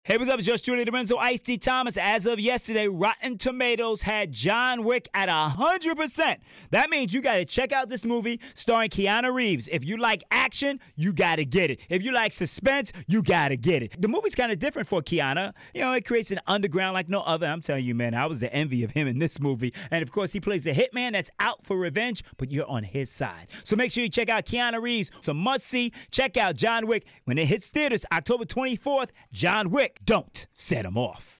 Hey, what's up? It's yours truly, Lorenzo Ice-T Thomas. As of yesterday, Rotten Tomatoes had John Wick at 100%. That means you got to check out this movie starring Keanu Reeves. If you like action, you got to get it. If you like suspense, you got to get it. The movie's kind of different for Keanu. You know, it creates an underground like no other. I'm telling you, man, I was the envy of him in this movie. And, of course, he plays a hitman that's out for revenge, but you're on his side. So make sure you check out Keanu Reeves. It's a must-see. Check out John Wick. When it hits theaters October 24th, John Wick. Don't set him off.